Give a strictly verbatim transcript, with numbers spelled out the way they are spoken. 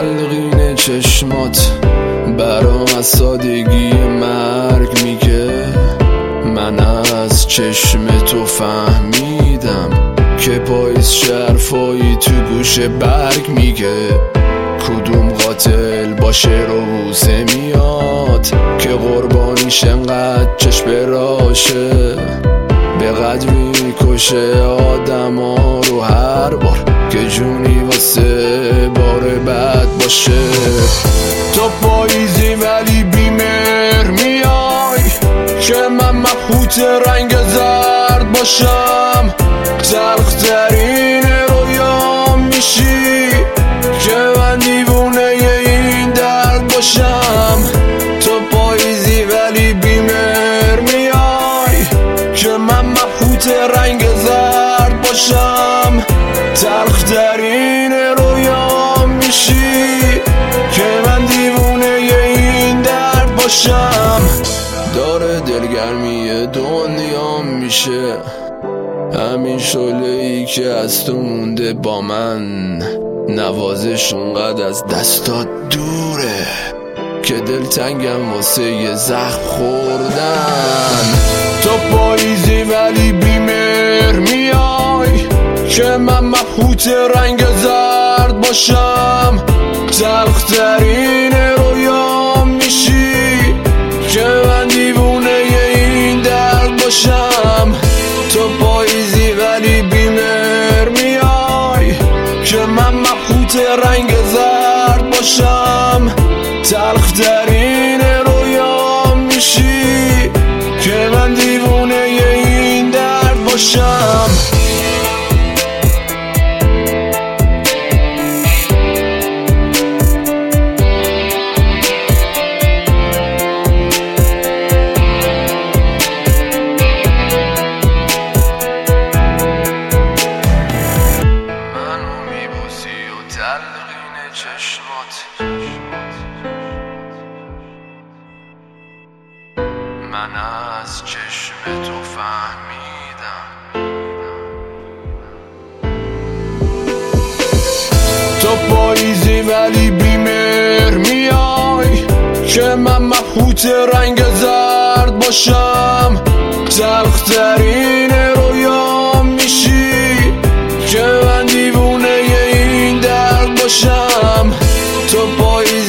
تلقین چشمات برام از سادگی مرگ میگه. من از چشم تو فهمیدم که پاییز شرفایی تو گوش برگ میگه. کدوم قاتل با شعر و بوسه میاد که قربانیش انقدر چشم براشه. به قدری کشه آدم ها رو هر بار که جونی واسه بار بد باشه. تو پاییزی ولی بیمهر میای که من مبهوت رنگ زرد باشم. تلخترین رویام میشی که من دیوونه این درد باشم. تو پاییزی ولی بیمهر میای که من مبهوت رنگ زرد باشم. تلخترین رویام میشی که من دیوونه این درد باشم. داره دلگرمی دنیا میشه همین شعله‌ای که از تو مونده با من. نوازش اونقدر از دستات دوره که دلتنگم واسه یه زخم خوردن. تو پاییزی ولی بیمهر میای که من مبهوت رنگ زرد باشم. تلخترین رویام میشی که من دیوونه این درد باشم. تو پاییزی ولی بیمهر میای که من مبهوت رنگ زرد باشم. تلخترین رویام میشی که من دیوونه این درد باشم. تلقین چشمات من از چشم تو فهمیدم. تو پاییزی ولی بیمهر میای که من مبهوت رنگ زرد باشم. تلخترین رویام میشی که من دیوونه این درد باشم. تو پاییزی